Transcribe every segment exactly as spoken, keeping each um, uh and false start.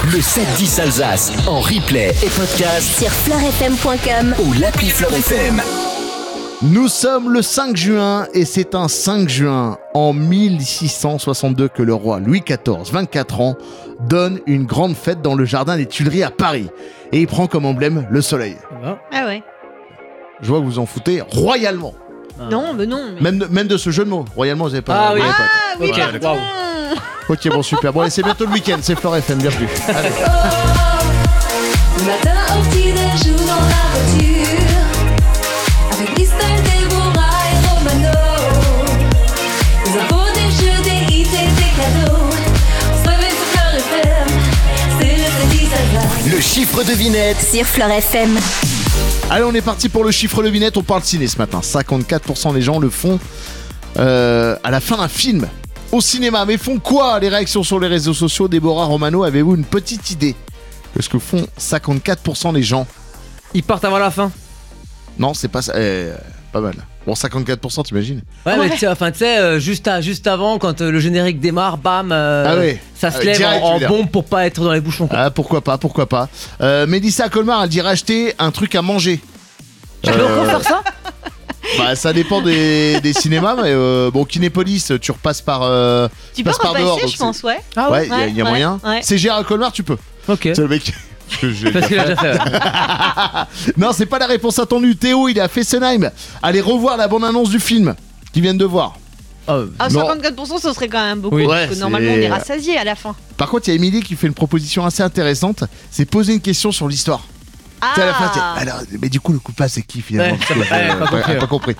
Le sept dix Alsace en replay et podcast sur fleur f m point com ou l'appli Fleur F M. Nous sommes le cinq juin et c'est un cinq juin en mille six cent soixante-deux que le roi Louis quatorze, vingt-quatre ans, donne une grande fête dans le jardin des Tuileries à Paris. Et il prend comme emblème le soleil. Ah ouais. Je vois que vous en foutez royalement. Ah. Non, mais non. Mais... Même, de, même de ce jeu de mots. Royalement, vous n'avez pas... Ah oui, ah, pas. oui okay, pardon. Wow. Ok, bon, super. Bon, allez, c'est bientôt le week-end. C'est Fleur F M, bienvenue. Allez. Le matin au petit-déj ou dans la voiture, avec Christelle, Déborah et Romano. Des infos, des jeux, des hits et des cadeaux. On se réveille sur Fleur F M, c'est le sept dix Alsace. Le chiffre devinette sur Fleur F M. Allez, on est parti pour le chiffre devinette. On parle ciné ce matin. cinquante-quatre pour cent des gens le font euh, à la fin d'un film. Au cinéma, mais font quoi? Les réactions sur les réseaux sociaux. Déborah, Romano, avez-vous une petite idée de ce que font cinquante-quatre pour cent des gens? Ils partent avant la fin. Non, c'est pas ça. Eh, pas mal. Bon, cinquante-quatre pour cent, t'imagines? Ouais, ouais. mais tu sais, enfin, tu sais, euh, juste, à, juste avant, quand euh, le générique démarre, bam, euh, ah ouais. ça se euh, lève direct, en, en bombe pour pas être dans les bouchons. Quoi. Ah, pourquoi pas, pourquoi pas. Euh, Mélissa Colmar, elle dit racheter un truc à manger. Tu peux encore faire ça? Bah, ça dépend des, des cinémas, mais euh, bon, Kinépolis, tu repasses par. Euh, tu peux repasser, dehors, je pense, ouais. Ah ouais, il ouais, y, y a ouais, moyen. Ouais. C'est Gérard Colmar, tu peux. Ok. C'est le mec. Parce qu'il a déjà fait. Ouais. Non, c'est pas la réponse attendue. Théo, il est à Fessenheim. Allez revoir la bande-annonce du film qu'ils viennent de voir. Oh, ah, cinquante-quatre pour cent, ce serait quand même beaucoup. Oui. Parce Ouais, que normalement, on est rassasié à la fin. Par contre, il y a Émilie qui fait une proposition assez intéressante. C'est poser une question sur l'histoire. Ah. À la fin, alors, mais du coup, le coupable, c'est qui finalement? Ouais, ouais, ouais, pas, ouais, pas compris.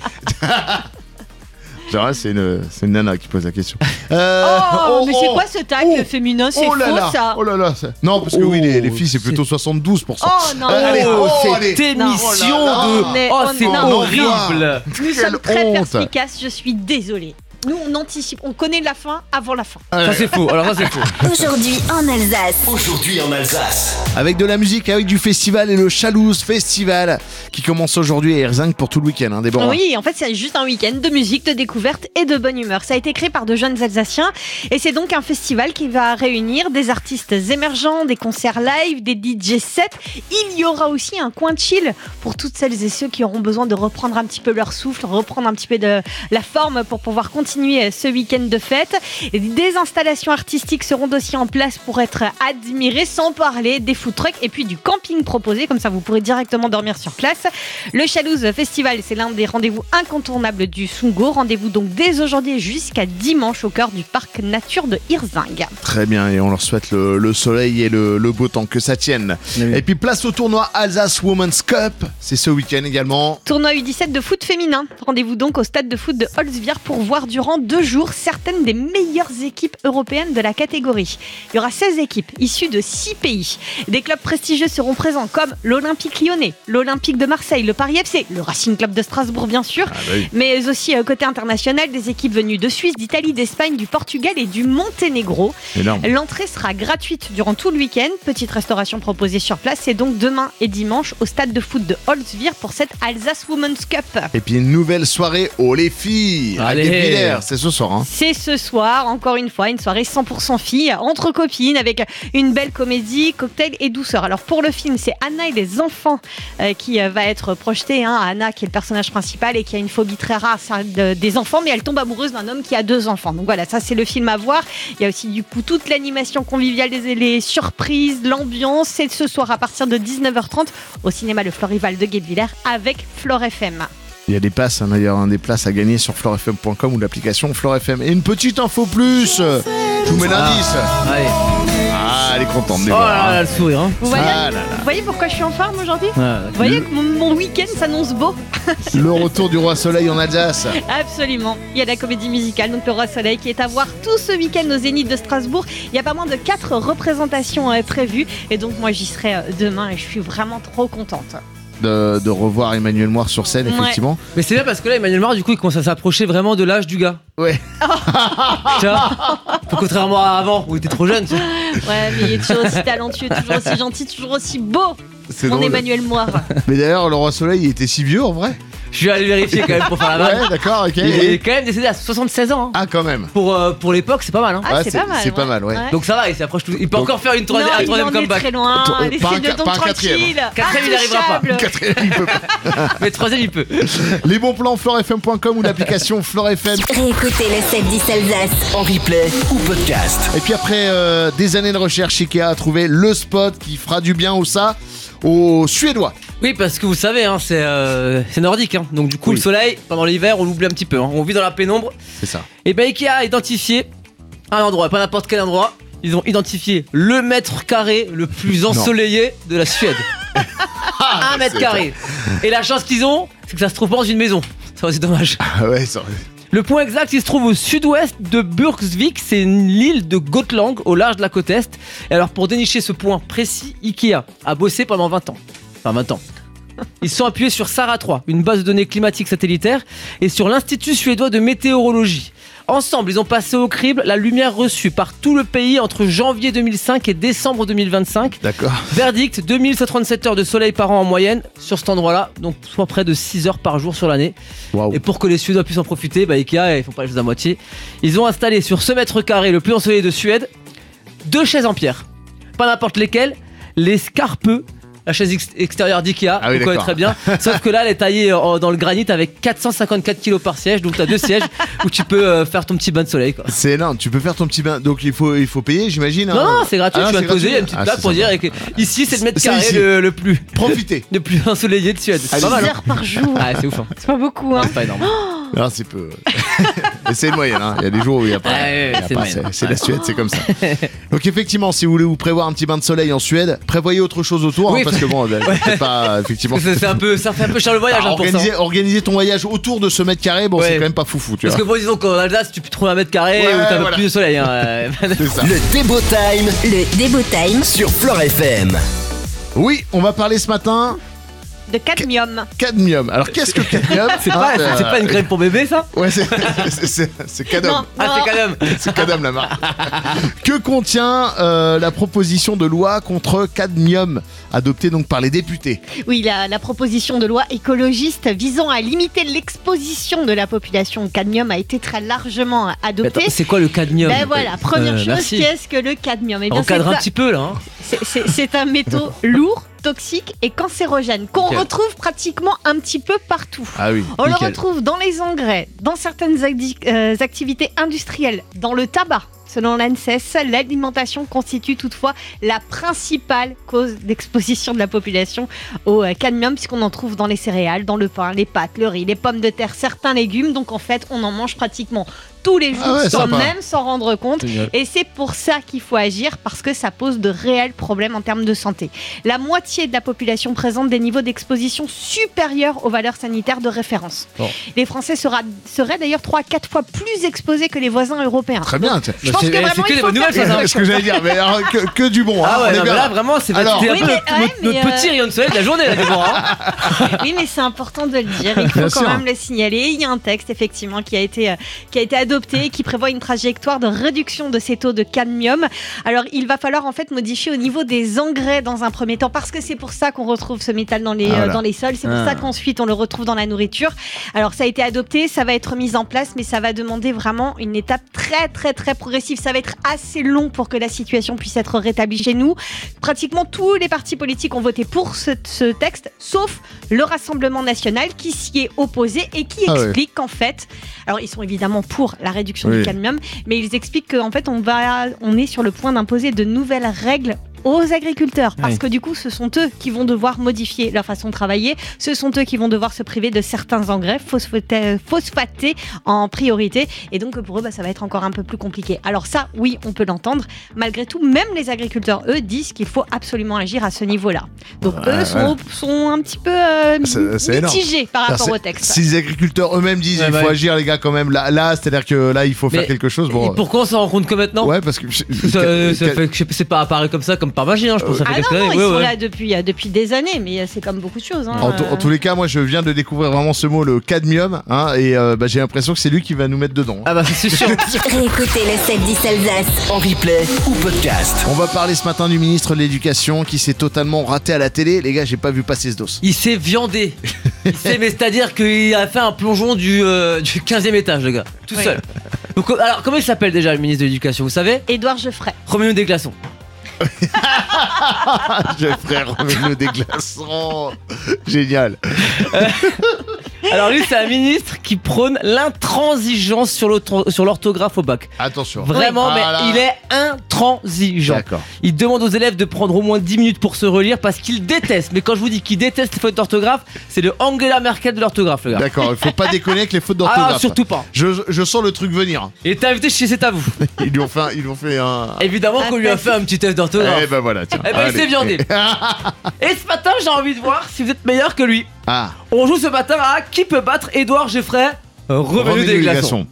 Genre, c'est une, c'est une nana qui pose la question. Euh, oh, oh, mais oh, c'est quoi ce tag oh, féminin? C'est oh là faux là, ça. Oh là là, ça... Non, parce que oh, oui, les, les filles, c'est plutôt soixante-douze pour cent. Oh non, euh, allez, oh, oh, cette allez. émission oh là là. de. Mais, oh, oh, c'est non. horrible. Nous sommes très perspicaces, je suis désolée. Nous, on anticipe, on connaît la fin avant la fin. Ah, ça, c'est faux. Alors, ça, c'est faux. Aujourd'hui en Alsace. Aujourd'hui en Alsace. Avec de la musique, avec du festival et le Chalouse Festival qui commence aujourd'hui à Erzinc pour tout le week-end. Hein, Déborah. Oui, en fait, c'est juste un week-end de musique, de découverte et de bonne humeur. Ça a été créé par de jeunes Alsaciens et c'est donc un festival qui va réunir des artistes émergents, des concerts live, des D J sets. Il y aura aussi un coin chill pour toutes celles et ceux qui auront besoin de reprendre un petit peu leur souffle, reprendre un petit peu de la forme pour pouvoir continuer ce week-end de fête. Des installations artistiques seront aussi en place pour être admirées, sans parler des food trucks et puis du camping proposé, comme ça vous pourrez directement dormir sur place. Le Chalouse Festival, c'est l'un des rendez-vous incontournables du Sungo. Rendez-vous donc dès aujourd'hui jusqu'à dimanche au cœur du parc nature de Erzinc. Très bien, et on leur souhaite le, le soleil et le, le beau temps, que ça tienne. Oui. Et puis place au tournoi Alsace Women's Cup, c'est ce week-end également. Tournoi U dix-sept de foot féminin. Rendez-vous donc au stade de foot de Holzwihr pour voir durant deux jours certaines des meilleures équipes européennes de la catégorie. Il y aura seize équipes issues de six pays. Des clubs prestigieux seront présents comme l'Olympique Lyonnais, l'Olympique de Marseille, le Paris F C, le Racing Club de Strasbourg bien sûr, ah oui. mais aussi euh, côté international des équipes venues de Suisse, d'Italie, d'Espagne, du Portugal et du Monténégro. Énorme. L'entrée sera gratuite durant tout le week-end. Petite restauration proposée sur place. C'est donc demain et dimanche au stade de foot de Holzwihr pour cette Alsace Women's Cup. Et puis une nouvelle soirée au les filles. Allez. C'est ce soir. Hein. C'est ce soir, encore une fois, une soirée cent pour cent filles, entre copines, avec une belle comédie, cocktail et douceur. Alors pour le film, c'est Anna et les enfants euh, qui euh, va être projetée. Hein. Anna qui est le personnage principal et qui a une phobie très rare, c'est de, des enfants, mais elle tombe amoureuse d'un homme qui a deux enfants. Donc voilà, ça c'est le film à voir. Il y a aussi du coup toute l'animation conviviale, les, les surprises, l'ambiance. C'est ce soir à partir de dix-neuf heures trente au cinéma Le Florival de Guebwiller avec Fleur F M. Il y a des places, hein, d'ailleurs, hein, des places à gagner sur fleur f m point com ou l'application Fleur F M. Et une petite info plus, je vous mets l'indice. Ah, allez. Ah, elle est contente. Oh là là, le sourire. Hein. Vous, voyez, ah là là. vous voyez pourquoi je suis en forme aujourd'hui? Ah, Vous voyez que mon, mon week-end s'annonce beau. Le retour du Roi Soleil en Alsace. Absolument. Il y a la comédie musicale, donc le Roi Soleil, qui est à voir tout ce week-end au Zénith de Strasbourg. Il y a pas moins de quatre représentations euh, prévues. Et donc moi j'y serai euh, demain et je suis vraiment trop contente. De, de revoir Emmanuel Moir sur scène, ouais. Effectivement. Mais c'est bien parce que là, Emmanuel Moir, du coup, il commence à s'approcher vraiment de l'âge du gars. Ouais. Oh. Tu vois, contrairement à avant, où il était trop jeune. Tu vois. Ouais, mais il est toujours aussi talentueux, toujours aussi gentil, toujours aussi beau. C'est mon drôle. Emmanuel Moir. Mais d'ailleurs, le Roi Soleil, il était si vieux en vrai. Je vais aller vérifier quand même pour faire la vanne. Ouais, d'accord, ok. Il est quand même décédé à soixante-seize ans. hein. Ah, quand même. Pour, euh, pour l'époque, c'est pas mal. Hein. Ah, Ouais, c'est c'est- pas mal. c'est pas mal, ouais. Donc ça va, il s'approche tout. Il peut Donc- encore faire une troisième, non, un il troisième en est comeback. très loin. Pas un- Laissez-le pas donc un quatrième. tranquille. Quatrième, il arrivera pas. Intouchable. Quatrième, il peut pas. Mais troisième, il peut. Les bons plans, flore f m point com ou l'application Flore F M. Réécoutez le sept dix Alsace. En replay ou podcast. Et puis après euh, des années de recherche, Ikea a trouvé le spot qui fera du bien au ça, aux Suédois. Oui, parce que vous savez, hein, c'est euh, c'est nordique. Hein. Donc du coup, Oui. le soleil, pendant l'hiver, on l'oublie un petit peu. Hein. On vit dans la pénombre. C'est ça. Et ben Ikea a identifié un endroit, pas n'importe quel endroit. Ils ont identifié le mètre carré le plus ensoleillé de la Suède. Un mètre carré. Et la chance qu'ils ont, c'est que ça se trouve pas dans une maison. Ça c'est dommage. Ah ouais, ça... Le point exact, il se trouve au sud-ouest de Burgsvik, c'est l'île de Gotland, au large de la côte est. Et alors pour dénicher ce point précis, Ikea a bossé pendant vingt ans. Enfin vingt ans. Ils se sont appuyés sur Sara trois, une base de données climatique satellitaire, et sur l'Institut suédois de météorologie. Ensemble, ils ont passé au crible la lumière reçue par tout le pays entre janvier deux mille cinq et décembre deux mille vingt-cinq. D'accord. Verdict, deux mille cent trente-sept heures de soleil par an en moyenne sur cet endroit-là, donc soit près de six heures par jour sur l'année. Waouh. Et pour que les Suédois puissent en profiter, bah Ikea, ils font pas les choses à moitié. Ils ont installé sur ce mètre carré le plus ensoleillé de Suède, deux chaises en pierre. Pas n'importe lesquelles, les Scarpeux, la chaise ex- extérieure d'Ikea, Ah oui, on connaît d'accord. très bien. Sauf que là, elle est taillée en- dans le granit avec quatre cent cinquante-quatre kilos par siège, donc t'as deux sièges où tu peux euh, faire ton petit bain de soleil. Quoi. C'est énorme, tu peux faire ton petit bain. Donc il faut, il faut payer, j'imagine. Non, hein. non, c'est gratuit, Ah, tu vas c'est te poser, il y a une gratuit. petite Ah, plaque c'est pour dire sympa. que ici c'est le mètre C'est carré ici. le, le plus Profitez. le plus ensoleillé de Suède. C'est Allez. pas mal. six hein. heures par jour. Ah, c'est ouf. Hein. C'est pas beaucoup, hein. C'est pas énorme. Non, c'est peu. Mais c'est une moyenne, hein. Il y a des jours où il n'y a pas. Ah, ouais, il y a c'est pas, moyenne. c'est, c'est la Suède, c'est comme ça. Donc effectivement, si vous voulez vous prévoir un petit bain de soleil en Suède, prévoyez autre chose autour, hein, Oui, parce que bon, c'est pas effectivement. Parce que c'est un peu, ça fait un peu cher le voyage. Ah, hein, pour ça. organiser, organiser ton voyage autour de ce mètre carré, bon, Ouais. c'est quand même pas foufou, tu Parce vois. que bon, disons qu'en Alsace, tu peux trouver un mètre carré Ouais, où t'as un peu voilà. plus de soleil. Hein. euh, C'est ça. Le Débo Time Le Débo Time. sur Flore F M. Oui, on va parler ce matin De cadmium. cadmium. Alors qu'est-ce que le cadmium C'est pas, Hein, c'est euh, pas une crème pour bébé, ça Ouais, c'est, c'est, c'est, c'est cadum. Non. Ah, c'est quand même. C'est cadum la marque. Que contient euh, la proposition de loi contre cadmium adoptée donc par les députés? Oui, la, la proposition de loi écologiste visant à limiter l'exposition de la population au cadmium a été très largement Mais adoptée. attends, c'est quoi le cadmium Ben voilà, première Euh, chose, merci. qu'est-ce que le cadmium? Eh bien, Encadre c'est un ça- petit peu là. Hein. c'est- c'est- c'est un métaux lourd, toxique et cancérogène qu'on Ok. retrouve pratiquement un petit peu partout. Ah oui. On le nickel. retrouve dans les engrais, dans certaines addi- euh, activités industrielles, dans le tabac. Selon l'ANSES, l'alimentation constitue toutefois la principale cause d'exposition de la population au euh, cadmium, puisqu'on en trouve dans les céréales, dans le pain, les pâtes, le riz, les pommes de terre, certains légumes. Donc en fait, on en mange pratiquement tous les jours Ah ouais, sans sympa. même s'en rendre compte. Génial. Et c'est pour ça qu'il faut agir, parce que ça pose de réels problèmes en termes de santé. La moitié de la population présente des niveaux d'exposition supérieurs aux valeurs sanitaires de référence. Bon. Les Français sera- seraient d'ailleurs trois à quatre fois plus exposés que les voisins européens. Très bien. tiens. Je pense C'est- que c'est vraiment, que il des faut bonnes faire nouvelles, ça, quelque C'est ce que j'allais dire, mais alors, que, que du bon. hein, Ah on ouais, est non, mais bien. là vraiment, c'est Alors- c'était un Oui, peu mais- notre, ouais, notre- notre mais, petit euh, rayon de soleil de la journée là, Déborah. hein. Oui, mais c'est important de le dire. Il faut Bien quand sûr. même le signaler. Il y a un texte effectivement qui a été euh, qui a été adopté et qui prévoit une trajectoire de réduction de ces taux de cadmium. Alors, il va falloir en fait modifier au niveau des engrais dans un premier temps, parce que c'est pour ça qu'on retrouve ce métal dans les Ah, euh, voilà. dans les sols. C'est pour Ah. ça qu'ensuite on le retrouve dans la nourriture. Alors, ça a été adopté, ça va être mis en place, mais ça va demander vraiment une étape très très très progressive. Ça va être assez long pour que la situation puisse être rétablie chez nous. Pratiquement tous les partis politiques ont voté pour ce, ce texte, sauf le Rassemblement national qui s'y est opposé et qui Ah ouais. explique qu'en fait, alors ils sont évidemment pour la réduction Oui. du cadmium, mais ils expliquent qu'en fait on va, on est sur le point d'imposer de nouvelles règles aux agriculteurs, parce Oui. que du coup ce sont eux qui vont devoir modifier leur façon de travailler, ce sont eux qui vont devoir se priver de certains engrais phosphatés, phosphatés en priorité, et donc pour eux bah, ça va être encore un peu plus compliqué. Alors ça, oui, on peut l'entendre. Malgré tout, même les agriculteurs, eux, disent qu'il faut absolument agir à ce niveau-là. Donc Ouais, eux sont, sont un petit peu euh, C'est- c'est énorme. mitigés par rapport C'est- au texte. Si les agriculteurs eux-mêmes disent Ouais, il bah faut oui. agir les gars quand même là, là c'est-à-dire que là il faut faire Mais- quelque chose. Et Bon, pourquoi on s'en rend compte que maintenant ouais parce que Ça, ça fait que je sais- c'est pas apparu comme ça, comme par magie, hein, je pense que ça fait Ah quelques non, non, années. ils ouais, sont ouais. là depuis, euh, depuis des années, mais euh, c'est comme beaucoup de choses. hein. En, tout- en tous les cas, moi je viens de découvrir vraiment ce mot, le cadmium, hein, et euh, bah, j'ai l'impression que c'est lui qui va nous mettre dedans. hein. Ah bah c'est sûr. Réécoutez le sept dix Alsace. En replay ou podcast. On va parler ce matin du ministre de l'Éducation qui s'est totalement raté à la télé. Les gars, j'ai pas vu passer ce dos. Il s'est viandé. Il sait, mais c'est-à-dire qu'il a fait un plongeon du, euh, du quinzième étage, le gars, tout Oui. seul. Donc, alors, comment il s'appelle déjà le ministre de l'Éducation, vous savez? Édouard Geoffrey. Roméo des glaçons. Je ferai Roméo des glaçons. Génial. Alors lui, c'est un ministre qui prône l'intransigeance sur l'ortho- sur l'orthographe au bac. Attention. Vraiment, Ah mais là. il est intransigeant. D'accord. Il demande aux élèves de prendre au moins dix minutes pour se relire parce qu'il déteste. Mais quand je vous dis qu'il déteste les fautes d'orthographe, c'est le Angela Merkel de l'orthographe, le gars. D'accord, il faut pas déconner avec les fautes Ah, d'orthographe. surtout pas. Je, je sens le truc venir. Et t'es invité chez C'est à vous. Ils lui ont fait un, ils lui ont fait un... Évidemment Ah, qu'on lui a t'as- fait un petit test d'orthographe. Eh ben voilà, tiens. Eh ben, il Allez. s'est viandé. Et ce matin, j'ai envie de voir si vous êtes meilleur que lui. Ah, On joue ce matin à qui peut battre Édouard Geoffrey, euh, Revenu Roméo des des glaçons.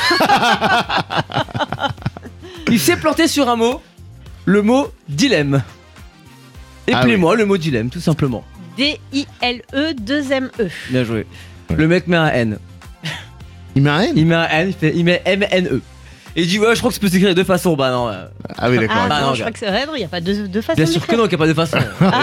Il s'est planté sur un mot, le mot dilemme. Appelez-moi le mot dilemme, tout simplement. D I L E deux M E. Bien joué. Le mec met un N. Il met un N. Il met un N, il, fait- il met M N E. Et il dit ouais, je crois que ça peut s'écrire de deux façons. Bah non. euh, Ah oui, d'accord. Ah, Bah non, non, je gars. crois que c'est vrai, non, il n'y a pas deux, deux façons Bien de sûr que l'écrire. non, qu'il n'y a pas de façon.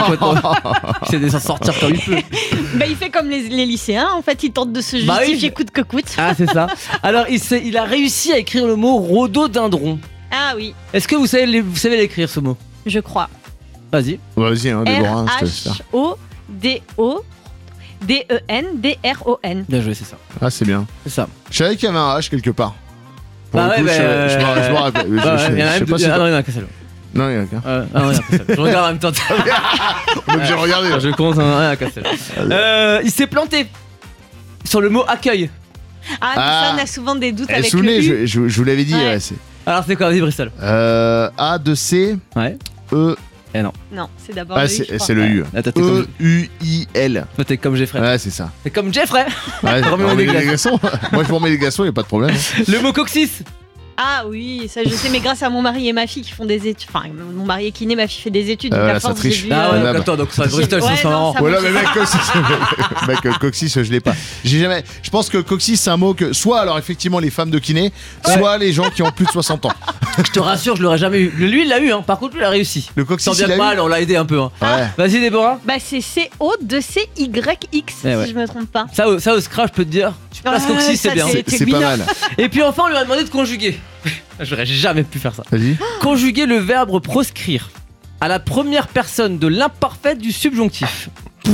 Il sait de s'en sortir quand il peut. Bah, il fait comme les, les lycéens, en fait, il tente de se Bah oui. justifier coûte que coûte. Ah, c'est ça. Alors, il, s'est- il a réussi à écrire le mot rhododendron. Ah oui, Est-ce que vous savez, les- vous savez l'écrire ce mot? je crois. Vas-y. Vas-y, hein, Déborah, je te laisse faire. R H O D O D E N D R O N. Bien joué, c'est ça. Ah, c'est bien. C'est ça. Je savais qu'il y avait un H quelque part. Pour Bah le coup, ouais, je, bah, je, me- je me rappelle. Je, Bah, je- ouais, il y en a je sais même pas deux- si. ah non, il y en a qu'un seul. Non, il y en a qu'un. Euh, ah non, il y en a qu'un seul. Je regarde en même temps. Donc j'ai regardé. Je compte un, un, qu'un seul. Euh, il s'est planté sur le mot accueil. Ah, mais Ah. ça, on a souvent des doutes Eh, avec souvenez, le U. je, je, je vous l'avais dit. Ouais. Ouais, c'est, Alors, c'est quoi? Vas-y, Bristol. euh, A, deux C, Ouais. E. Non, c'est d'abord Ah, le U, je c'est, crois. c'est le U. Attends, t'es E, comme, U, I, L. toi, t'es comme Jeffrey. Ouais, c'est ça. T'es comme Jeffrey. Ouais, Roméo Roméo des des glaçons. Moi, je vous remets les glaçons, il n'y a pas de problème. Le mot coccyx. Ah oui, ça je sais, mais grâce à mon mari et ma fille qui font des études. Enfin, mon mari est kiné, ma fille fait des études. Ah, donc voilà, à ça force, triche. j'ai vu, Ah euh, ouais, là, donc bah. attends, donc ça, Bristol, Ouais, c'est son non, marrant. ça- Voilà, mais mec, coccyx, mec, euh, coccyx, je l'ai pas. J'ai jamais. Je pense que coccyx, c'est un mot que soit alors effectivement les femmes de kiné, soit les gens qui ont plus de soixante ans. Je te rassure, je l'aurais jamais eu. Lui, il l'a eu, hein. Par contre, lui, il a réussi. Le Sans coccyx, bien il a eu. mal, on l'a aidé un peu. Hein. Ouais. Vas-y, Déborah. Bah, c'est C O deux C Y X, Eh ouais. si je me trompe pas. Ça, au- ça au Scratch, je peux te dire. Tu places Ah, coccyx, c'est ça, bien. c'est- C'est, c'est pas winner. mal. Et puis enfin, on lui a demandé de conjuguer. J'aurais jamais pu faire ça. Vas-y. Conjuguer le verbe proscrire à la première personne de l'imparfait du subjonctif.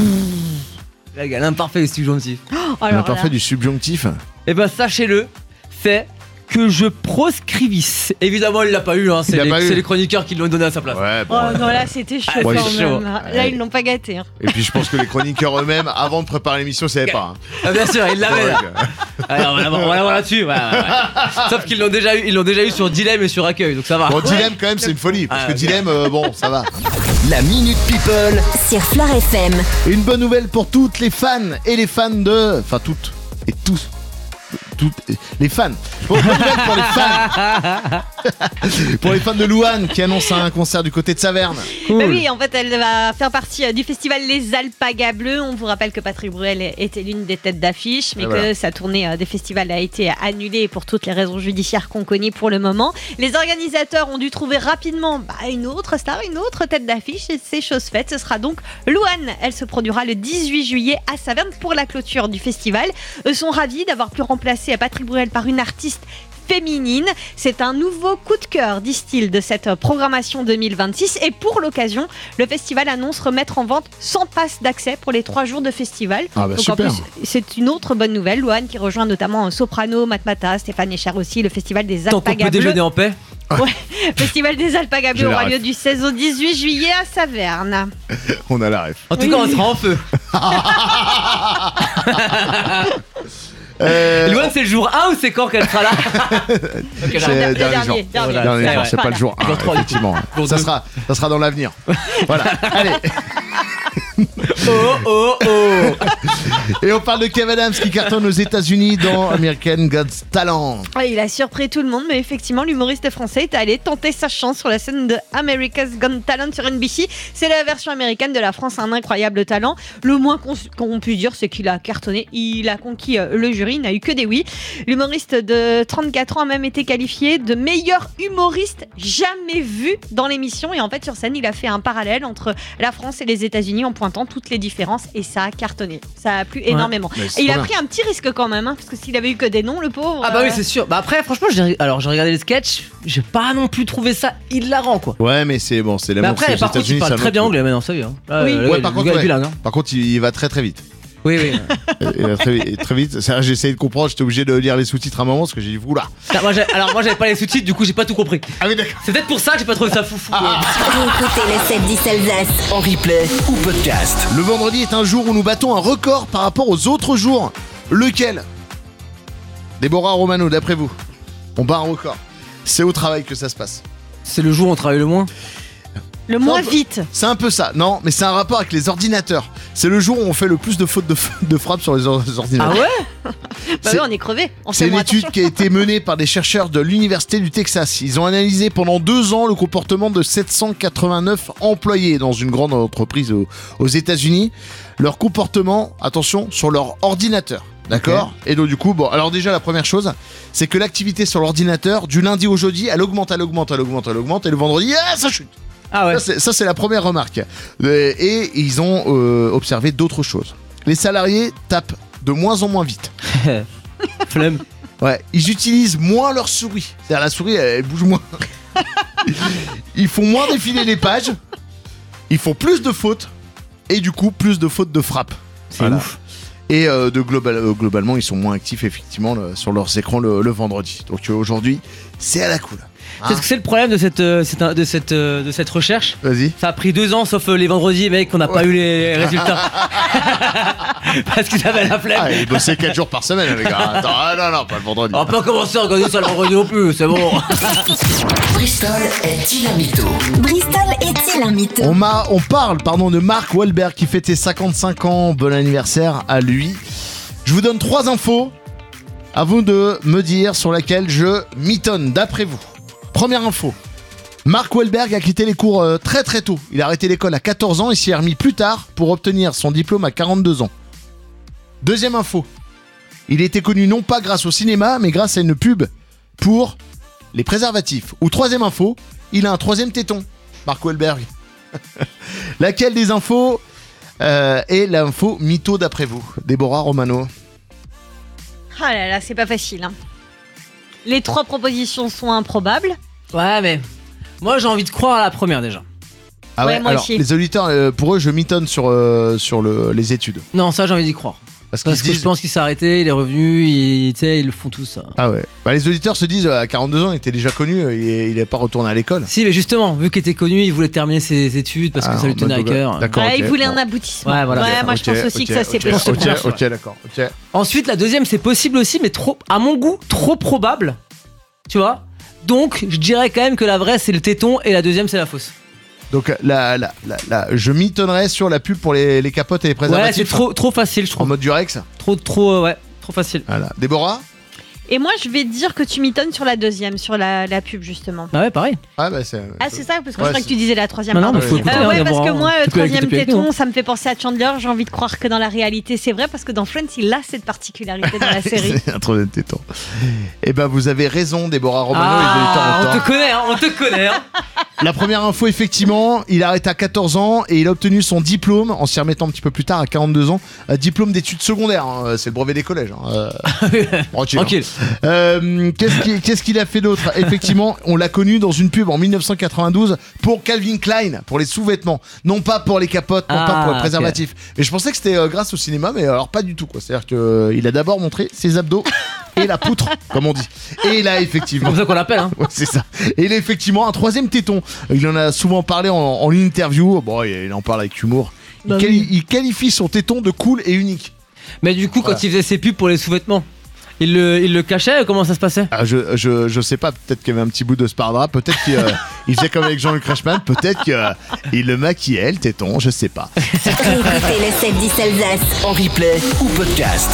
Là, gars, l'imparfait du subjonctif. On a Alors pas là, fait du subjonctif. Eh ben, sachez-le, c'est que je proscrivisse. Évidemment, il l'a pas eu, hein. Il C'est, l'a les, pas eu. c'est les chroniqueurs qui l'ont donné à sa place. Ouais, bon. Oh non, là c'était chaud Ah, ouais, quand c'est même. chaud. Là, ils l'ont pas gâté. hein. Et puis je pense que les chroniqueurs eux-mêmes, avant de préparer l'émission, savaient pas. hein. Ah, bien sûr, il l'avait là. Ouais, ok. Alors, on va l'avoir- on va l'avoir là-dessus. ouais, ouais, ouais. Sauf qu'ils l'ont déjà eu, ils l'ont déjà eu sur Dilemme et sur Accueil, donc ça va. Bon, dilemme quand même, c'est une folie. Parce Ah, que ok. dilemme, euh, bon, ça va. La Minute People. Sur Flair F M. Et une bonne nouvelle pour toutes les fans et les fans de. Enfin, toutes et tous. Toutes les fans. Bon, bonne nouvelle pour les fans. Pour les fans de Louane qui annonce un concert du côté de Saverne. Bah oui, en fait, elle va faire partie euh, du festival Les Alpagas Bleus. On vous rappelle que Patrick Bruel était l'une des têtes d'affiche, mais Et que voilà. sa tournée euh, des festivals a été annulée pour toutes les raisons judiciaires qu'on connaît pour le moment. Les organisateurs ont dû trouver rapidement bah, une autre star, une autre tête d'affiche, et c'est chose faite. Ce sera donc Louane. Elle se produira le dix-huit juillet à Saverne pour la clôture du festival. Eux sont ravis d'avoir pu remplacer Patrick Bruel par une artiste féminine. C'est un nouveau coup de cœur, disent-ils, de cette euh, programmation deux mille vingt-six. Et pour l'occasion, le festival annonce remettre en vente cent passes d'accès pour les trois jours de festival. Ah bah Donc super. en plus, c'est une autre bonne nouvelle. Louane qui rejoint notamment euh, Soprano, Matmata, Stéphane Echer aussi, le festival des Tant qu'on Alpagas peut Bleus. déjeuner en paix. Festival des Alpagas Bleus J'ai la aura ref. lieu du seize au dix-huit juillet à Saverne. On a la ref. En tout Oui. cas, on sera en feu. Euh, Louane, c'est le jour un ou c'est quand qu'elle sera là? Ok, C'est j'arrête. le Le dernier dernier, jour. dernier. Voilà, Dernier ouais, jour, ouais. c'est pas le jour un, Jour trois, du coup. effectivement. Jour Ça deux. sera, ça sera dans l'avenir. Voilà. Allez. Oh, oh, oh. Et on parle de Kev Adams qui cartonne aux États-Unis dans American Got Talent. Ouais, il a surpris tout le monde, mais effectivement, l'humoriste français est allé tenter sa chance sur la scène de America's Got Talent sur N B C. C'est la version américaine de La France a un incroyable talent. Le moins qu'on qu'on puisse dire, c'est qu'il a cartonné. Il a conquis euh, le jury, il n'a eu que des oui. L'humoriste de trente-quatre ans a même été qualifié de meilleur humoriste jamais vu dans l'émission. Et en fait, sur scène, il a fait un parallèle entre la France et les États-Unis en pointant toutes les différences et ça a cartonné. Ça a plu énormément. Mais c'est Et il trop a bien. pris un petit risque quand même, hein, parce que s'il avait eu que des noms, le pauvre. Ah bah oui, euh, c'est sûr. Bah après, franchement, j'ai alors j'ai regardé les sketchs, j'ai pas non plus trouvé ça hilarant quoi. Ouais, mais c'est bon, c'est Mais l'amour. après, c'est aux par contre, il États-Unis, parle c'est un très bien autre anglais maintenant, ça y est. Hein. Là, Oui. le Ouais, gars, par le contre, gars est ouais. bilingue, hein. Par contre, il, il va très très vite. Oui, oui. Il va très, vite- très vite. C'est vrai, j'ai essayé de comprendre, j'étais obligé de lire les sous-titres à un moment parce que j'ai dit oula. Ah, moi, j'ai- alors moi, j'avais pas les sous-titres, du coup, j'ai pas tout compris. Ah oui, d'accord. C'est peut-être pour ça que j'ai pas trouvé ça foufou. Écoutez le sept dix Alsace. En replay ou podcast. Le vendredi est un jour où nous battons un record par rapport aux autres jours. Lequel? Déborah Romano, d'après vous, on bat un record. C'est au travail que ça se passe. C'est le jour où on travaille le moins. Le moins Non, vite. C'est un peu ça. Non, mais c'est un rapport avec les ordinateurs. C'est le jour où on fait le plus de fautes de, de frappe sur les or- Ah ordinateurs. ouais Bah C'est- oui, on est crevé. On C'est fait une moins étude attention. qui a été menée par des chercheurs de l'Université du Texas. Ils ont analysé pendant deux ans le comportement de sept cent quatre-vingt-neuf employés dans une grande entreprise aux, aux États-Unis. Leur comportement, attention, sur leur ordinateur. D'accord. Et donc du coup, bon, alors déjà la première chose, c'est que l'activité sur l'ordinateur du lundi au jeudi, elle augmente, elle augmente, elle augmente, elle augmente, et le vendredi, ah, ça chute. Ah ouais. Ça, c'est- Ça, c'est la première remarque. Euh, Et ils ont euh, observé d'autres choses. Les salariés tapent de moins en moins vite. Flemme. Ouais, ils utilisent moins leur souris. C'est-à-dire la souris, elle, elle bouge moins. Ils font moins défiler les pages. Ils font plus de fautes. Et du coup, plus de fautes de frappe. C'est Voilà. ouf. Et euh, de global, euh, globalement, ils sont moins actifs, effectivement, le- sur leurs écrans le, le vendredi. Donc euh, aujourd'hui, c'est à la cool. Hein. Qu'est-ce que c'est le problème de cette, euh, cette- de, cette, euh, de cette recherche? Vas-y. Ça a pris deux ans, sauf euh, les vendredis, mec, on n'a pas eu les résultats. Parce qu'ils avaient la flemme. Ah, ils bossaient quatre jours par semaine, les gars. Attends, ah, non, non, pas le vendredi. On va pas commencer à regarder ça le vendredi non plus, c'est bon. Bristol est-il un mytho? Bristol est-il un mytho? On, m'a- on parle pardon, de Mark Wahlberg qui fêtait cinquante-cinq ans. Bon anniversaire à lui. Je vous donne trois infos. À vous de me dire sur laquelle je mitonne, d'après vous. Première info. Mark Wahlberg a quitté les cours euh, très très tôt. Il a arrêté l'école à quatorze ans et s'y est remis plus tard pour obtenir son diplôme à quarante-deux ans. Deuxième info. Il était connu non pas grâce au cinéma, mais grâce à une pub pour les préservatifs. Ou troisième info, il a un troisième téton, Mark Wahlberg. Laquelle des infos euh, est l'info mytho d'après vous? Déborah Romano. Ah là là, c'est pas facile. hein. Les trois propositions sont improbables. Ouais, mais moi j'ai envie de croire à la première déjà. Ah Ouais, moi alors, aussi. les auditeurs, euh, pour eux, je mitonne sur, euh, sur le- les études. Non, ça j'ai envie d'y croire. Parce qu'ils Parce se que je disent... pense qu'il s'est arrêté, il est revenu, il- tu sais, ils le font tous ça. Ah ouais. Bah, les auditeurs se disent, euh, à quarante-deux ans, il était déjà connu, euh, il n'est pas retourné à l'école. Si, mais justement, vu qu'il était connu, il voulait terminer ses études parce que Ah, ça lui en tenait à mode- cœur. D'accord. Ouais, ok, il voulait bon. un aboutissement. Ouais, voilà. moi je Ok, pense aussi ok, que ça c'est ok, Je pense que Ok, c'est pour ok, ça. d'accord. Ok. Ensuite, la deuxième, c'est possible aussi, mais trop, à mon goût, trop probable. Tu vois? Donc, je dirais quand même que la vraie, c'est le téton et la deuxième, c'est la fausse. Donc, la, la, la, la- je mitonnerais sur la pub pour les, les capotes et les Ouais, préservatifs. c'est trop, trop facile, je En trouve. mode Durex. Trop, trop, euh, ouais, trop facile. Voilà. Déborah. Et moi je vais dire que tu m'étonnes sur la deuxième, sur la, la pub justement. Bah ouais, pareil. Ah, bah, c'est. Ah c'est ça, parce que Ouais, je crois c'est- que tu disais la troisième. Non, non, pardon. mais faut écouter, Euh, hein, ouais, parce d'abord, que hein. moi, Tu euh, peux troisième écouter avec nous, téton, hein. ça me fait penser à Chandler. J'ai envie de croire que dans la réalité, c'est vrai, parce que dans Friends, il a cette particularité dans la série. C'est un troisième téton. Eh ben, vous avez raison, Déborah Romano. Ah, les auditeurs ont on tort. te connaît, hein, on te connaît. Hein. La première info, effectivement, il arrête à quatorze ans et il a obtenu son diplôme en s'y remettant un petit peu plus tard à quarante-deux ans. Euh, diplôme d'études secondaires, hein, c'est le brevet des collèges. Hein. Euh, tranquille. Tranquille. Euh, qu'est-ce qu'il qu'est-ce qu'il a fait d'autre? Effectivement, on l'a connu dans une pub en mille neuf cent quatre-vingt-douze pour Calvin Klein, pour les sous-vêtements, non pas pour les capotes, non Ah, pas pour les ok. préservatifs. Et je pensais que c'était euh, grâce au cinéma, mais alors pas du tout, quoi. C'est-à-dire qu'il a d'abord montré ses abdos et la poutre, comme on dit. Et là, C'est effectivement. comme ça qu'on l'appelle. Hein. Ouais, c'est ça. Et il a effectivement un troisième téton. Il en a souvent parlé en, en interview. Bon, il en parle avec humour. Il, Bah quali- oui. il qualifie son téton de cool et unique. Mais du coup, Voilà. quand il faisait ses pubs pour les sous-vêtements, il le, il le cachait ou comment ça se passait? Ah, je, je, je sais pas, peut-être qu'il y avait un petit bout de sparadrap, peut-être qu'il euh, il faisait comme avec Jean-Luc Reichmann, peut-être qu'il le maquillait, le téton, je sais pas. Écoutez le sept dix Alsace. En replay ou podcast.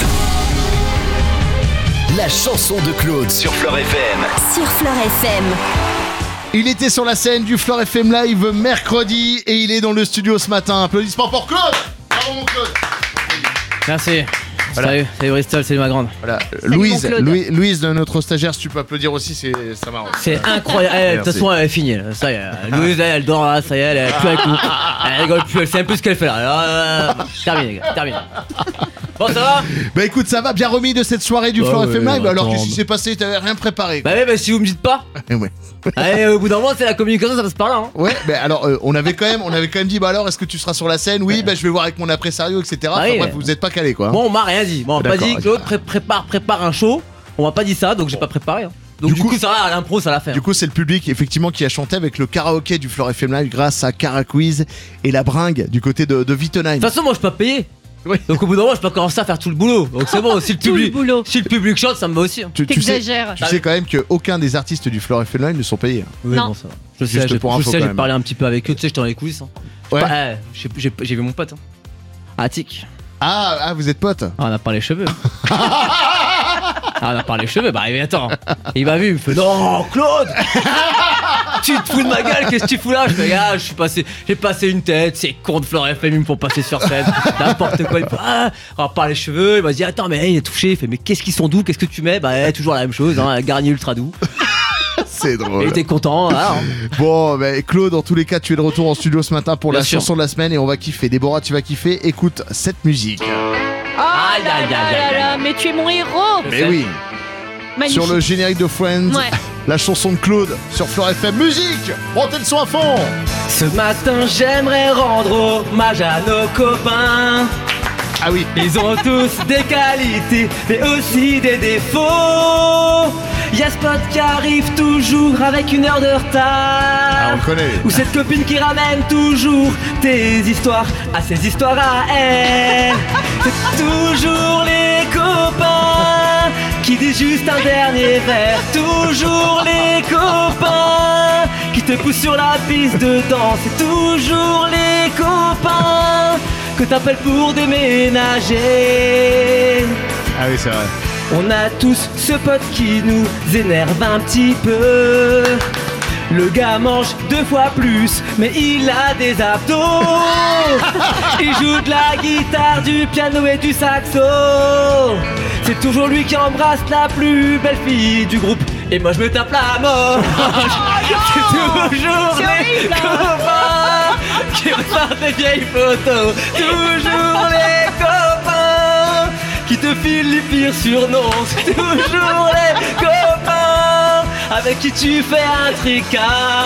La chanson de Claude sur Fleur F M. Sur Fleur F M. Il était sur la scène du Fleur F M Live mercredi et il est dans le studio ce matin. Applaudissements pour Claude. Bravo mon Claude. Merci. Voilà. Salut, salut Bristol, salut ma grande. Voilà. Louise, mon Claude. Louis- Louise, de notre stagiaire, si tu peux applaudir aussi, c'est ça m'arrange. C'est incroyable. Eh, De toute Merci. façon, elle est finie. là. Ça y est. Louise, elle, elle dort là, ça y est, elle est plus avec nous. Elle rigole plus, elle sait même plus ce qu'elle fait là. Alors, euh, terminé, les gars, terminé. Bon, ça va? Bah écoute, ça va, bien remis de cette soirée du Bah Floor ouais, F M Live. Alors attends, qu'est-ce qui bah. s'est passé? T'avais rien préparé. Bah, ouais, bah, si vous me dites pas. Eh ouais. Allez, au bout d'un moment, c'est la communication, ça passe par là. Hein. Ouais, mais alors euh, on avait quand même, on avait quand même dit, bah alors est-ce que tu seras sur la scène? Oui, bah je vais voir avec mon impresario, et cetera. Ah Enfin, oui. bref, vous êtes pas calé quoi. hein. Bon, on m'a rien dit. Bon, on m'a pas D'accord, dit, ok. Claude, pré- prépare, prépare un show. On m'a pas dit ça, donc j'ai pas préparé. hein. Donc, Du du, coup- coup, ça va, à l'impro, ça l'a fait. Du coup, c'est le public effectivement qui a chanté avec le karaoké du Floor F M Live grâce à Cara Quiz et la bringue du côté de, de Wittenheim. De toute façon, moi, je peux pas payer. Oui. Donc, au bout d'un moment, je peux pas commencer à faire tout le boulot. Donc, c'est bon, si le Tout le public, boulot. si le public chante, ça me va aussi. hein. Tu, tu sais, T'exagères. tu sais quand même qu'aucun des artistes du Floor F M Live ne sont payés. Oui, Non. bon, ça va. Je Juste sais, j'ai pour je info, sais, quand j'ai même. parlé un petit peu avec eux. Tu sais, j'étais dans les coulisses. Hein. Ouais. Bah, eh, j'ai- j'ai j'ai vu mon pote. Hein. Attic. Ah, ah, vous êtes potes. Ah, on a parlé cheveux. Ah, on a parlé cheveux. Bah, mais attends. Il m'a vu, il me fait non, Claude. Tu te fous de ma gueule, qu'est-ce que tu fous là? Je fais, ah, je suis passé, j'ai passé une tête, c'est con de Floor F M, ils me font passer sur scène, n'importe quoi. Il me fait, ah, on va parler cheveux. Il m'a dit, attends, mais il est touché. Il fait, mais qu'est-ce qu'ils sont doux, qu'est-ce que tu mets? Bah, eh, toujours la même chose, hein, garni ultra doux. C'est Il drôle. était content, voilà, hein. Bon, bah, Claude, en tous les cas, tu es de retour en studio ce matin pour Bien la sûr. chanson de la semaine et on va kiffer. Déborah, tu vas kiffer. Écoute cette musique. Ah Aïe, là aïe, là aïe, là aïe, là, mais tu es mon héros. Mais oui, Magnifique. sur le générique de Friends, Ouais. la chanson de Claude sur Floor F M. Musique, montez le son à fond. Ce matin, j'aimerais rendre hommage à nos copains. Ah oui. Ils ont tous des qualités, mais aussi des défauts. Y'a ce pote qui arrive toujours avec une heure de retard. Ah, on le connaît. Ou cette copine qui ramène toujours tes histoires à ses histoires à elle. C'est toujours les copains qui disent juste un dernier verre. Toujours les copains qui te poussent sur la piste de danse. C'est toujours les copains que t'appelles pour déménager. Ah oui, c'est vrai. On a tous ce pote qui nous énerve un petit peu. Le gars mange deux fois plus, mais il a des abdos. Il joue de la guitare, du piano et du saxo. C'est toujours lui qui embrasse la plus belle fille du groupe. Et moi je me tape la mort. C'est toujours C'est les horrible, hein. copains qui regardent des vieilles photos. Toujours les copains qui te filent les pires surnoms. C'est toujours les copains avec qui tu fais un tricard.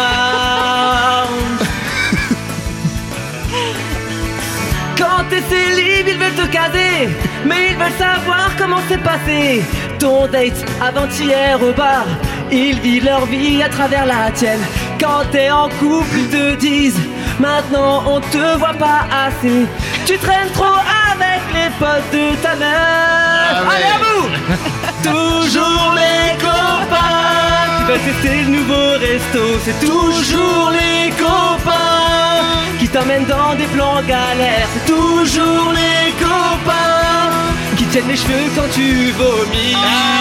Quand t'es célib, ils veulent te caser, mais ils veulent savoir comment c'est passé ton date avant-hier au bar. Ils vivent leur vie à travers la tienne. Quand t'es en couple, ils te disent maintenant on te voit pas assez. Tu traînes trop avec les potes de ta meuf. Ah ouais. Allez à vous. Toujours les copains qui veulent tester le nouveau resto. C'est toujours les copains qui t'emmènent dans des plans galères. C'est toujours les copains qui tiennent les cheveux quand tu vomis.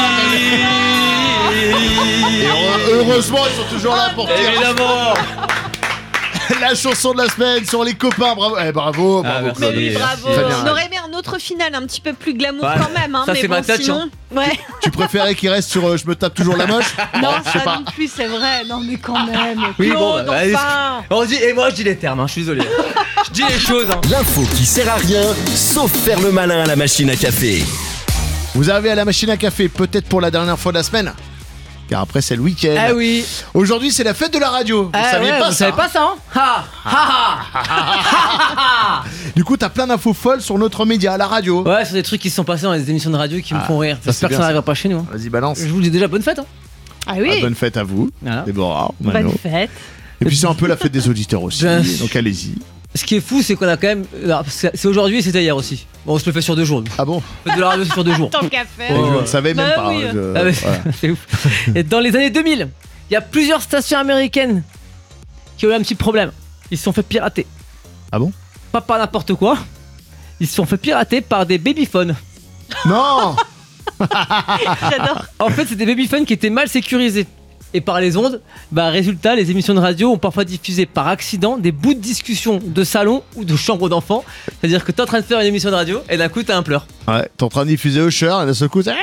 Et heure- heureusement, ils sont toujours là pour dire Évidemment. la chanson de la semaine sur les copains. Bravo, eh, bravo, Ah, bravo. merci. Mais Claude. oui, Allez, bravo. très bien. On aurait aimé un autre final un petit peu plus glamour Ouais. quand même. Hein, Ça, mais c'est bon, ma touch, sinon... Ouais. Tu préférais qu'il reste sur euh, je me tape toujours la moche? Non, je sais ça pas. non plus, c'est vrai. Non, mais quand même. Oui, bon, Claude, bah, allez, enfin. On dit, et moi je dis les termes, hein, je suis désolé. Je dis les choses. Hein. L'info qui sert à rien, sauf faire le malin à la machine à café. Vous arrivez à la machine à café, peut-être pour la dernière fois de la semaine. Car après, c'est le week-end. Ah oui. Aujourd'hui, c'est la fête de la radio. Vous Ah saviez ouais, pas vous ça? savez pas ça, hein? Ha ha ha. Du coup, t'as plein d'infos folles sur notre média, la radio. Ouais, c'est des trucs qui se sont passés dans les émissions de radio qui me Ah, font rire. ça, J'espère c'est que bien, ça ça. n'arrivera pas chez nous. hein. Vas-y, balance. Je vous dis déjà bonne fête. Hein. Ah oui. Ah, bonne fête à vous, Voilà. Déborah, Mano. Bonne fête. Et puis c'est un peu la fête des auditeurs aussi. Bien sûr. Donc allez-y. Ce qui est fou, c'est qu'on a quand même. alors, C'est c'est aujourd'hui et c'était hier aussi. Bon, on se le fait sur deux jours. nous. Ah bon? On fait de la radio sur deux jours. Tant qu'à faire. Ouais. Je ne savais même Bah pas. oui. hein, je- Ah, mais voilà. c'est ouf. Et dans les années deux mille, il y a plusieurs stations américaines qui ont eu un petit problème. Ils se sont fait pirater. Ah bon? Pas par n'importe quoi. Ils se sont fait pirater par des babyphones. Non. J'adore. En fait, c'est des babyphones qui étaient mal sécurisés. et par les ondes, bah résultat, les émissions de radio ont parfois diffusé par accident des bouts de discussion de salon ou de chambre d'enfants. C'est-à-dire que t'es en train de faire une émission de radio et d'un coup t'as un pleur. Ouais, t'es en train de diffuser Usher et d'un seul coup, t'as-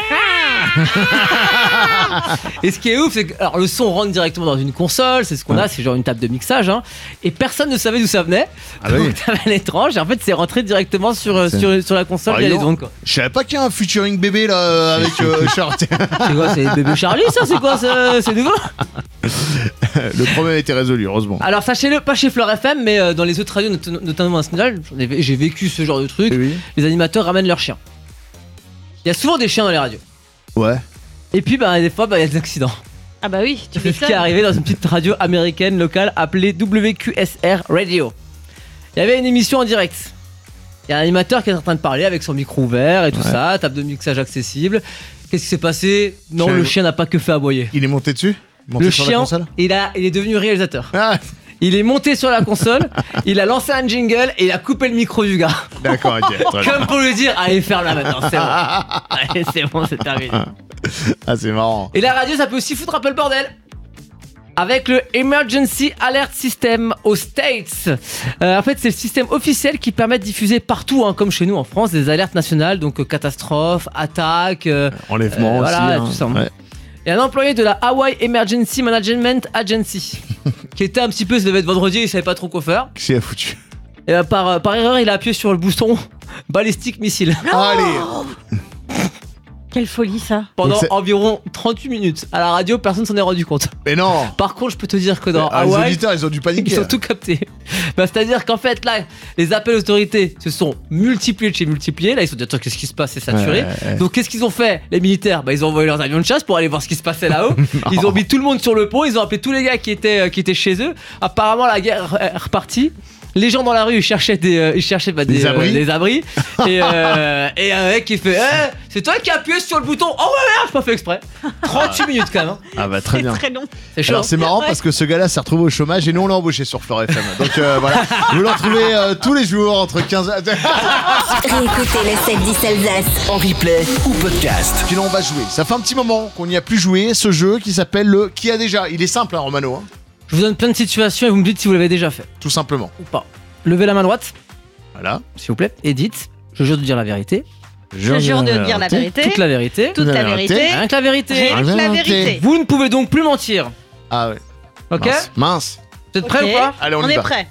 Et ce qui est ouf, c'est que alors, le son rentre directement dans une console, c'est ce qu'on a, c'est genre une table de mixage, hein, et personne ne savait d'où ça venait. Ah oui. Donc t'avais l'étrange, et en fait c'est rentré directement sur, euh, C'est- sur, sur la console Ah, via dis les donc. ondes. Quoi. Je savais pas qu'il y a un featuring bébé là euh, avec euh, Usher. C'est quoi, c'est bébé Charlie ça? C'est quoi ça? C'est nouveau? Le problème a été résolu, heureusement. Alors sachez-le, pas chez Fleur F M, mais euh, dans les autres radios, not- notamment nationales, j'en ai- j'ai vécu ce genre de truc, Oui. les animateurs ramènent leurs chiens. Il y a souvent des chiens dans les radios. Ouais. Et puis bah, des fois, bah, il y a des accidents. Ah bah oui, tu C'est fais ce qui est arrivé dans une petite radio américaine locale appelée W Q S R Radio. Il y avait une émission en direct. Il y a un animateur qui est en train de parler avec son micro ouvert et tout Ouais. ça, table de mixage accessible. Qu'est-ce qui s'est passé? Non, Chien- le chien n'a pas que fait aboyer. Il est monté dessus Monté Le sur la chien, console il, a, il est devenu réalisateur. Ah, Il est monté sur la console, il a lancé un jingle et il a coupé le micro du gars. d'accord, ok. très bien. Comme pour lui dire, allez, ferme-la maintenant, c'est bon. Allez, c'est bon, c'est terminé. Ah, c'est marrant. Et la radio, ça peut aussi foutre un peu le bordel. Avec le Emergency Alert System aux States. Euh, en fait, c'est le système officiel qui permet de diffuser partout, hein, comme chez nous en France, des alertes nationales, donc euh, catastrophes, attaques, euh, Enlèvement Euh, aussi. voilà, hein. tout ça. Ouais. et un employé de la Hawaii Emergency Management Agency, qui était un petit peu, ça devait être vendredi, il savait pas trop quoi faire. Qu'est-ce qu'il a foutu Et euh, par, euh, par erreur, il a appuyé sur le bouton balistique missile Allez. Quelle folie ça. pendant Donc c'est- environ trente-huit minutes. À la radio, personne s'en est rendu compte. Mais non. Par contre, je peux te dire que dans Ah, les Hawaï, auditeurs, ils ont dû paniquer. ils ont tout capté. Bah, c'est-à-dire qu'en fait, là, les appels autorités se sont multipliés de chez multipliés. Là, ils se sont dit, attends, qu'est-ce qui se passe? C'est saturé. Ouais, ouais. Donc, qu'est-ce qu'ils ont fait? Les militaires, bah, ils ont envoyé leurs avions de chasse pour aller voir ce qui se passait là-haut. Ils ont mis tout le monde sur le pont. Ils ont appelé tous les gars qui étaient, euh, qui étaient chez eux. Apparemment, la guerre est repartie. Les gens dans la rue, ils cherchaient des, euh, ils cherchaient bah, des, Des euh, abris. des abris. Et, euh, et un mec qui fait, Eh, c'est toi qui as appuyé sur le bouton. Oh ouais, merde, j'ai pas fait exprès. trente-huit minutes quand même. hein. Ah bah très C'est bien. très long. C'est chaud. Alors c'est marrant Ouais. parce que ce gars-là s'est retrouvé au chômage et nous on l'a embauché sur Fleur F M. Donc euh, voilà, vous le retrouvez euh, tous les jours entre quinze heures. Réécoutez le sept dix Alsace. En replay ou podcast. Puis là on va jouer. Ça fait un petit moment qu'on n'y a plus joué, ce jeu qui s'appelle le Qui a déjà. Il est simple hein, Romano, hein, Je vous donne plein de situations et vous me dites si vous l'avez déjà fait tout simplement. ou pas. Levez la main droite, Voilà. s'il vous plaît, et dites, je jure de dire la vérité, Je jure de dire la vérité. toute la vérité, Toute la La vérité. vérité. rien que la vérité. Rien que la vérité. Vous ne pouvez donc plus mentir. Ah ouais. Ok? Mince. Mince. Vous êtes prêts Ok. ou pas? Allez on, On y est va. prêt.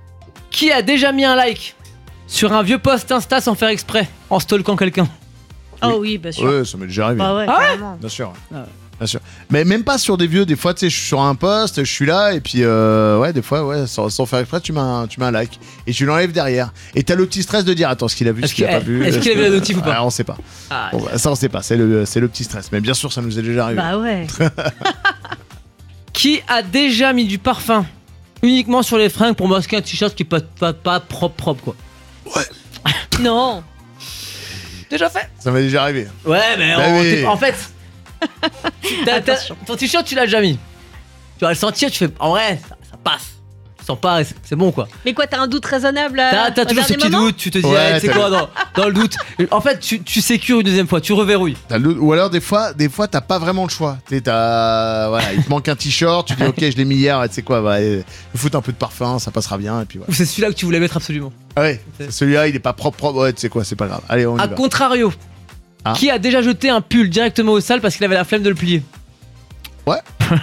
Qui a déjà mis un like sur un vieux post Insta sans faire exprès, en stalkant quelqu'un? Oh oui, bien sûr. Ouais, ça m'est déjà arrivé. Bah ouais, Ah ouais carrément. Bien sûr. Ah ouais. Bien sûr. Mais même pas sur des vieux, des fois tu sais, je suis sur un post, je suis là et puis euh, ouais, des fois ouais, sans, sans faire exprès, tu mets un, tu mets un like et tu l'enlèves derrière. Et t'as le petit stress de dire attends, ce qu'il a vu, Est-ce ce qu'il a qu'il- pas vu. est-ce qu'il a vu la notif ou pas? Ah, on sait pas. Ah, Bon, bah, ça on sait pas, c'est le, c'est le petit stress. Mais bien sûr, ça nous est déjà arrivé. Bah ouais. Qui a déjà mis du parfum uniquement sur les fringues pour masquer un t-shirt qui est pas, pas, pas propre propre quoi? Non. Déjà fait? Ça m'est déjà arrivé. Ouais, mais Bah on- oui. t'es- en fait, t'as- t'as- Attention. ton t-shirt tu l'as déjà mis. Tu vas le sentir, tu fais en vrai, ça, ça passe. Tu sens pas, c'est c'est bon quoi. Mais quoi, t'as un doute raisonnable euh, T'as t'as au toujours ce dernier petit moment doute, tu te dis, Ouais, ah, c'est t'as- quoi dans, dans le doute. En fait, tu, tu sécures une deuxième fois, tu reverrouilles. T'as le- Ou alors des fois, des fois t'as pas vraiment le choix. T'es, t'as, voilà, il te manque un t-shirt, tu dis ok, je l'ai mis hier, tu sais quoi, bah, euh, je foutre un peu de parfum, ça passera bien et puis voilà. Ou c'est celui-là que tu voulais mettre absolument. Ah ouais, celui-là il est pas propre, propre, ouais, tu sais quoi, c'est pas grave. Allez, on y A va. contrario, Ah. qui a déjà jeté un pull directement au sale parce qu'il avait la flemme de le plier? Ouais,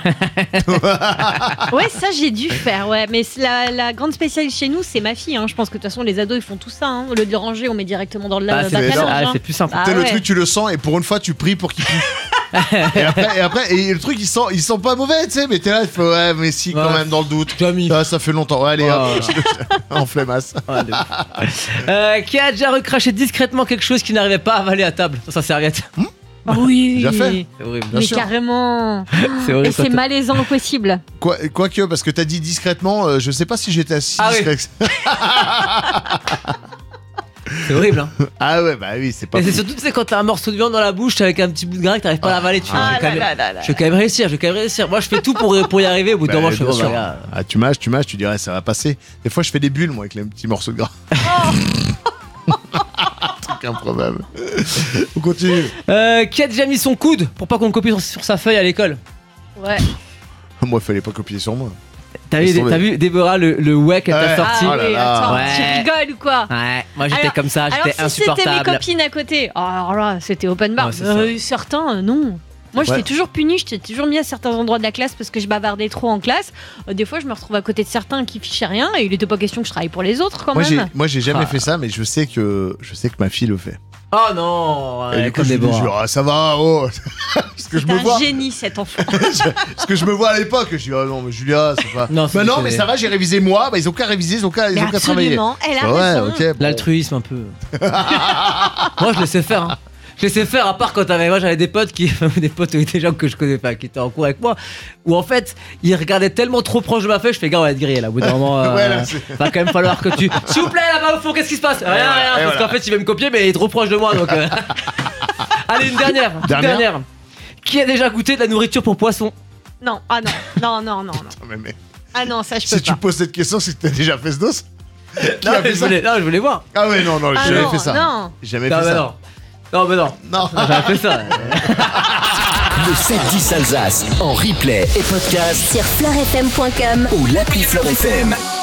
ça j'ai dû faire, ouais. Mais c'est la, la grande spécialiste chez nous, c'est ma fille. Hein. Je pense que de toute façon, les ados ils font tout ça. Hein. Au lieu de le ranger, on met directement dans le Ah, la- c'est bac à non. linge, ah, hein. c'est plus simple. Ah Tu sais, le ouais. truc, tu le sens et pour une fois, tu pries pour qu'il pue. et, après, et après, et le truc, il sent, il sent pas mauvais, tu sais, mais t'es là, il faut, ouais, mais si, quand Ouais. même, dans le doute. Tu as mis. Ah, ça fait longtemps. Ouais, allez, Ouais, hop, en flemmasse. Ouais, de ouf. Euh, qui a déjà recraché discrètement quelque chose qu'il n'arrivait pas à avaler à table dans sa serviette? Ah oui. Déjà fait. C'est horrible. Bien Mais sûr. carrément. C'est Et horrible. c'est malaisant au possible. Quoi, quoique, parce que t'as dit discrètement, euh, je sais pas si j'étais assis Ah oui. discret. C'est horrible. Hein. Ah ouais, bah oui, c'est pas. Et c'est fou. surtout, tu sais, quand t'as un morceau de viande dans la bouche avec un petit bout de gras que t'arrives pas à l'avaler, tu fais, je, vais quand même, je vais quand même réussir, je vais quand même réussir. Moi, je fais tout pour, pour y arriver. Au bout d'un Bah, moment, je fais bien bon, sûr. bah, gars, Ah, tu mâches, tu mâches, tu dirais ça va passer. Des fois, je fais des bulles, moi, avec les petits morceaux de gras. Truc improbable. On continue. Euh, qui a déjà mis son coude pour pas qu'on le copie sur, sur sa feuille à l'école? Ouais. Moi, fallait pas copier sur moi. T'as Laisse vu, tomber. t'as vu Déborah, le, le ouais qu'elle t'a Ouais. sorti? Ah Oh là oui, là. attends, Ouais. tu rigoles ou quoi? Ouais, moi j'étais Alors- comme ça, Alors j'étais si c'était mes insupportable. copines à côté, oh, alors là, c'était open bar. Ouais, c'est ça. Euh, certains, euh, non. Moi, j'étais Ouais. toujours punie, j'étais toujours mis à certains endroits de la classe parce que je bavardais trop en classe. Euh, des fois, je me retrouve à côté de certains qui fichaient rien et il était pas question que je travaille pour les autres quand Moi, j'ai, même. moi, j'ai jamais Ah. fait ça, mais je sais que je sais que ma fille le fait. Oh non, Et ouais, du coup, comme je lui dis, Déborah. je dis, ah, ça va, oh. Parce que je C'est me un vois. génie cet enfant. Parce que je me vois à l'époque, je dis, ah non, mais Julia, c'est pas. Non, c'est bah non, déconné. mais ça va, j'ai révisé moi. Bah, ils ont qu'à réviser, ils ont qu'à, ils Mais ont qu'à travailler. absolument, elle a Ah ouais, raison. ok. bon. L'altruisme un peu. Moi je laissais faire. Hein. Je laissais faire à part quand t'avais. Moi j'avais des potes qui. des potes ou des gens que je connais pas qui étaient en cours avec moi. Où en fait ils regardaient tellement trop proche de ma feuille. Je fais gars on va être grillé là. Au bout d'un moment. Euh, Ouais, là, c'est- va quand même falloir que tu. S'il vous plaît là-bas au fond qu'est-ce qui se passe? Rien rien. et Parce voilà. qu'en fait il veut me copier mais il est trop proche de moi donc. euh. Allez une dernière. Une Dernière dernière. Qui a déjà goûté de la nourriture pour poisson? Non, ah non, non, non, non, non. Ah, mais, mais, Ah non, ça je peux si tu pas. poses cette question, c'est que t'as déjà fait ce dos. Qui Non, a mais fait je ça voulais, non, je voulais voir. Ah ouais, non, non, j'ai Ah jamais non, fait ça. non. J'ai jamais Non, fait mais ça. non. Non, mais non. Non. J'avais fait ça. Le sept dix Alsace en replay et podcast Sur fleurfm point com ou l'appli Fleur F M.